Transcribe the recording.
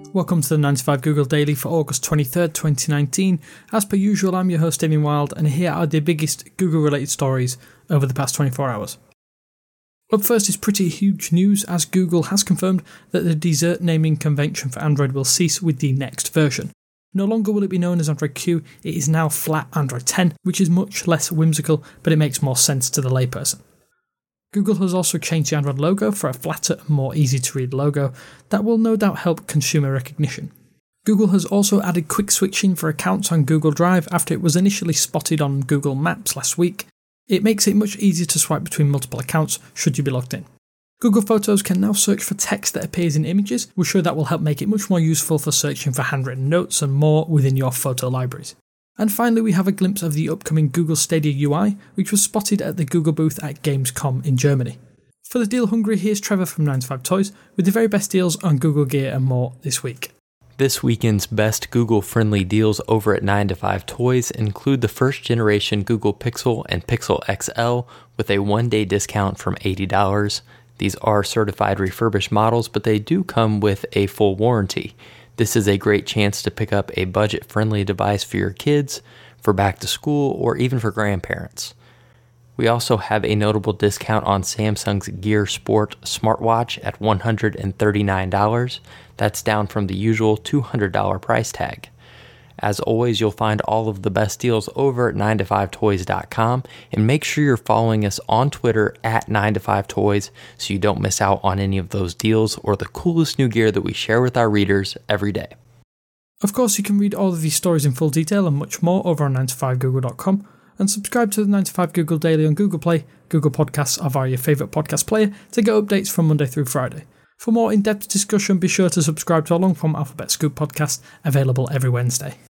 Welcome to the 9to5 Google Daily for August 23rd, 2019. As per usual, I'm your host, Damien Wild, and here are the biggest Google-related stories over the past 24 hours. Up first is pretty huge news, as Google has confirmed that the Desert naming convention for Android will cease with the next version. No longer will it be known as Android Q, it is now flat Android 10, which is much less whimsical, but it makes more sense to the layperson. Google has also changed the Android logo for a flatter and more easy to read logo that will no doubt help consumer recognition. Google has also added quick switching for accounts on Google Drive after it was initially spotted on Google Maps last week. It makes it much easier to swipe between multiple accounts should you be logged in. Google Photos can now search for text that appears in images. We're sure that will help make it much more useful for searching for handwritten notes and more within your photo libraries. And finally, we have a glimpse of the upcoming Google Stadia UI, which was spotted at the Google booth at Gamescom in Germany. For the deal hungry, here's Trevor from 9to5 Toys with the very best deals on Google Gear and more this week. This weekend's best Google-friendly deals over at 9to5 Toys include the first generation Google Pixel and Pixel XL with a one-day discount from $80. These are certified refurbished models, but they do come with a full warranty. This is a great chance to pick up a budget-friendly device for your kids, for back to school, or even for grandparents. We also have a notable discount on Samsung's Gear Sport smartwatch at $139. That's down from the usual $200 price tag. As always, you'll find all of the best deals over at 9to5toys.com, and make sure you're following us on Twitter at 9to5toys so you don't miss out on any of those deals or the coolest new gear that we share with our readers every day. Of course, you can read all of these stories in full detail and much more over on 9to5google.com, and subscribe to the 9to5 Google Daily on Google Play, Google Podcasts, or via your favourite podcast player to get updates from Monday through Friday. For more in-depth discussion, be sure to subscribe to our long-form Alphabet Scoop podcast, available every Wednesday.